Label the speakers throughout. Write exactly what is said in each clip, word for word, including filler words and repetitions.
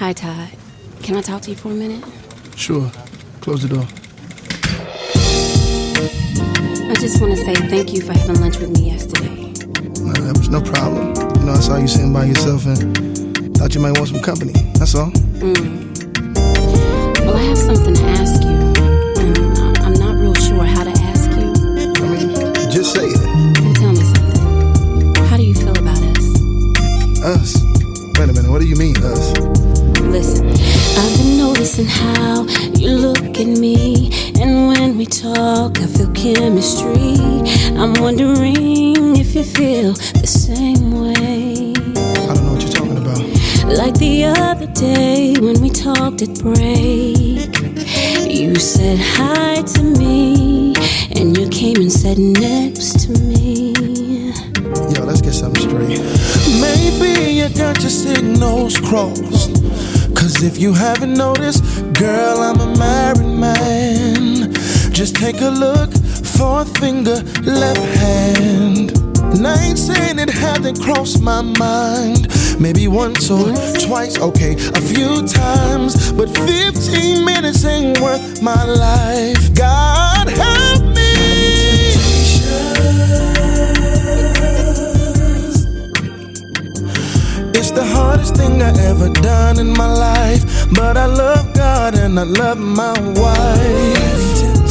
Speaker 1: Hi, Todd. Can I talk to you for a minute?
Speaker 2: Sure. Close the door.
Speaker 1: I just want to say thank you for having lunch with me yesterday.
Speaker 2: No, that was no problem. You know, I saw you sitting by yourself and thought you might want some company. That's all.
Speaker 1: Mm. Well, I have something to ask you, and I'm not real sure how to ask you.
Speaker 2: I mean, just say it.
Speaker 1: Well, tell me something. How do you feel about us?
Speaker 2: Us? Wait a minute, what do you mean, us?
Speaker 1: Listen, I've been noticing how you look at me, and when we talk, I feel chemistry. I'm wondering if you feel the same way.
Speaker 2: I don't know what you're talking about.
Speaker 1: Like the other day when we talked at break, you said hi to me, and you came and sat next to me.
Speaker 2: Yo, let's get something straight.
Speaker 3: Maybe you got your signals crossed, 'cause if you haven't noticed, girl, I'm a married man. Just take a look, fourth finger, left hand. And I ain't saying it hasn't crossed my mind. Maybe once or twice, okay, a few times. But fifteen minutes ain't worth my life. God help me. It's the hardest thing I ever done in my life, but I love God and I love my wife.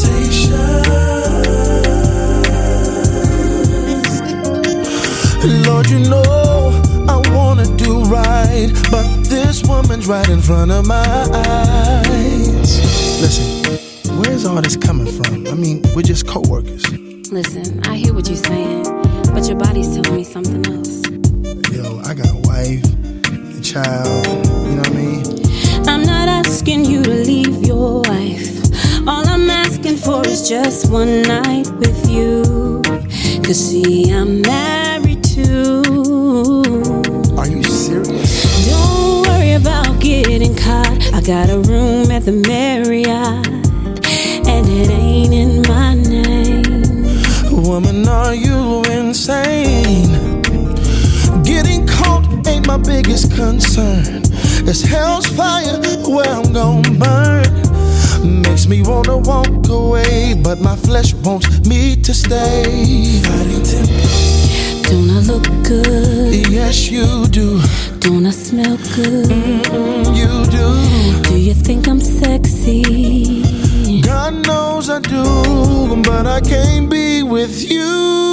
Speaker 3: Lord, you know I wanna do right, but this woman's right in front of my eyes.
Speaker 2: Listen, where's all this coming from? I mean, we're just co-workers.
Speaker 1: Listen, I hear what you're saying, but your body's telling me something else.
Speaker 2: Yo, I got a wife, a child, you know what I mean?
Speaker 1: I'm not asking you to leave your wife. All I'm asking for is just one night with you. 'Cause see, I'm married too.
Speaker 2: Are you serious?
Speaker 1: Don't worry about getting caught. I got a room at the Marriott, and it ain't in my name.
Speaker 3: Woman, are you insane? Getting caught ain't my biggest concern. It's hell's fire where I'm gon' burn. Makes me wanna walk away, but my flesh wants me to stay.
Speaker 1: Don't I look good?
Speaker 3: Yes, you do.
Speaker 1: Don't I smell good?
Speaker 3: Mm-mm, you do.
Speaker 1: Do you think I'm sexy?
Speaker 3: God knows I do, but I can't be with you.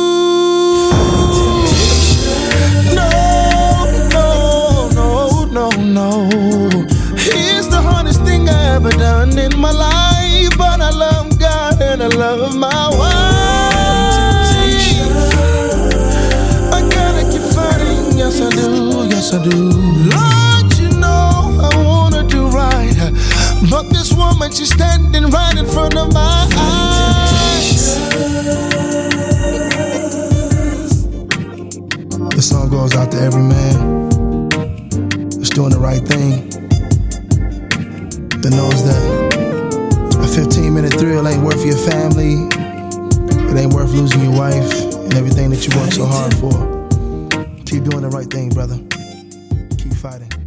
Speaker 3: No, no, no, no, no. It's the hardest thing I ever done in my life, but I love God and I love my wife. I gotta keep fighting, yes I do, yes I do. Lord, you know I wanna do right, but this woman, she's standing right in front of my eyes.
Speaker 2: This song goes out to every man that's doing the right thing, that knows that a fifteen minute thrill ain't worth your family, it ain't worth losing your wife and everything that you work so hard for. Keep doing the right thing, brother. Keep fighting.